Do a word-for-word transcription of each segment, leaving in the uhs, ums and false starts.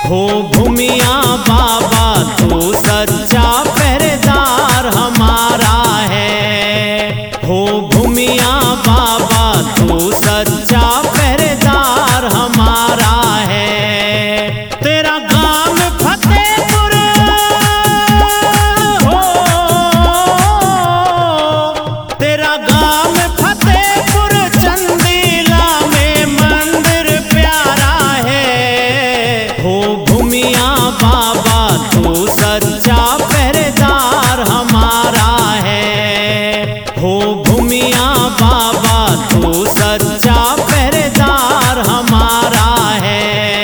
हो भूमिया बाबा तू सच्चा पहरेदार हमारा है। हो भूमिया बाबा तू सच्चा पहरेदार हमारा है। तेरा गांव फतेहपुर हो, तेरा गांव फतेहपुर चंदीला में मंदिर प्यारा है। हो भूमिया बाबा तू सच्चा पहरेदार हमारा है। हो भूमिया बाबा तू सच्चा पहरेदार हमारा है।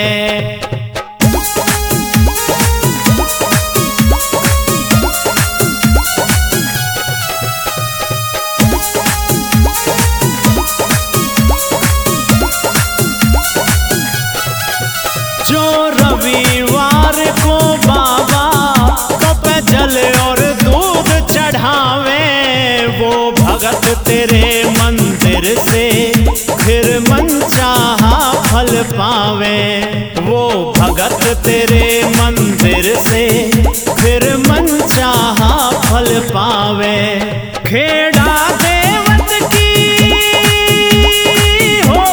जो रविवार को बाबा को पे जल और दूध चढ़ावे, वो भगत तेरे मंदिर से फिर मनचाहा फल पावे। वो भगत तेरे मंदिर से फिर मनचाहा फल पावे। खेड़ा देवत की हो,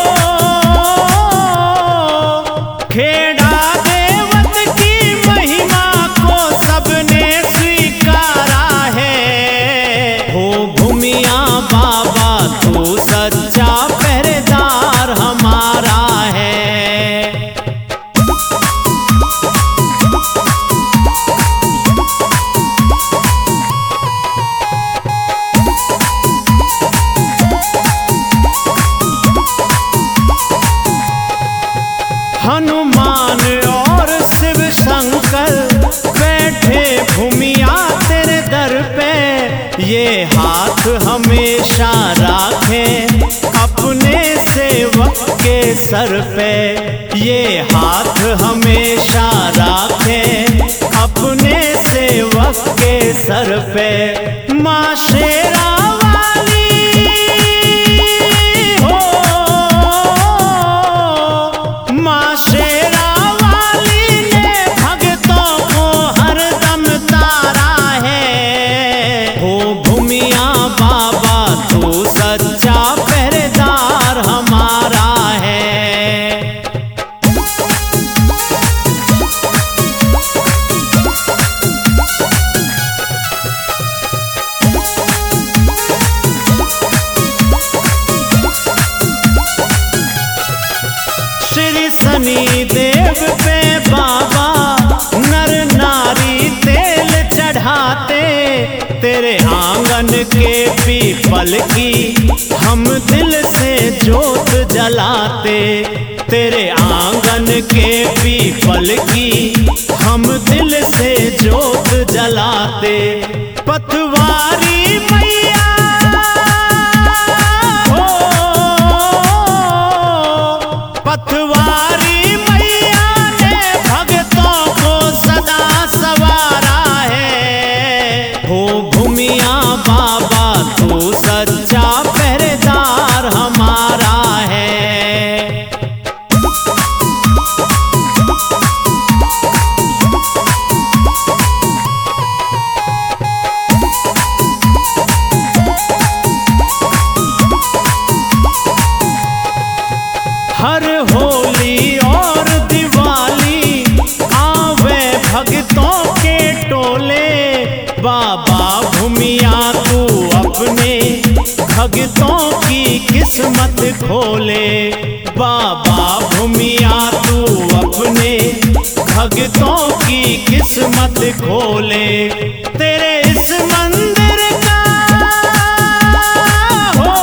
खेड़ा देवत की महिमा को सबने स्वीकारा है। हो भूमिया बाबा तू सच्चा पहरेदार हमारा है। हनुमान और शिव शंकर बैठे भूमिया तेरे दर पे, ये हाथ हमेशा राखे अपने सेवक के सर पे। ये हाथ हमेशा राखे अपने सेवक के सर पे। माँ शेरा वाली हो, माँ शेरा वाली ने भक्तों को हरदम तारा है। हो भूमिया बाबा तू सच्चा पहरेदार हमारा है। श्री शनि देव पे बाबा नर नारी तेल चढ़ाते, तेरे आंगन के पीपल की हम दिल से जोत जलाते। तेरे आंगन के पीपल की हम दिल से जोत जलाते। पतवारी मैया हो, पतवारी मैया ने भक्तों को सदा सवारा है। हो भूमिया बाबा तू सच्चा पहरेदार हमारा है। हर होली और दिवाली आवे भक्तों के टोले, बाबा भूमिया तू अपने भक्तों की किस्मत खोले। बाबा भूमिया तू अपने भक्तों की किस्मत खोले। तेरे इस मंदिर का हो,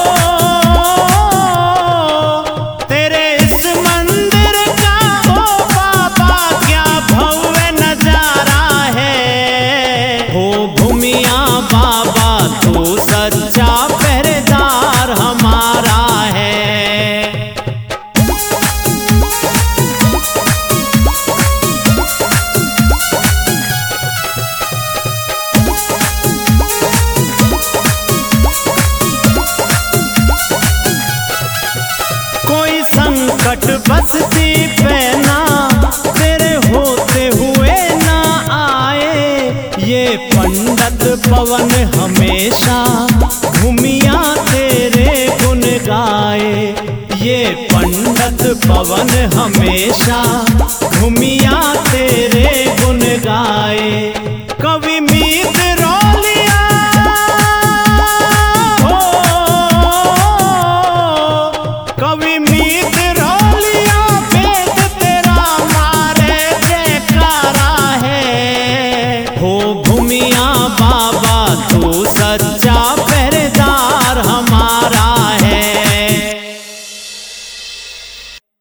तेरे इस मंदिर का हो बाबा क्या भव्य नजारा है। हो भूमिया बाबा तू सच्चा पहरेदार हमारा है। संकट बसती पे ना तेरे होते हमेशा भूमिया तेरे गुण गाए। ये पंडित पवन हमेशा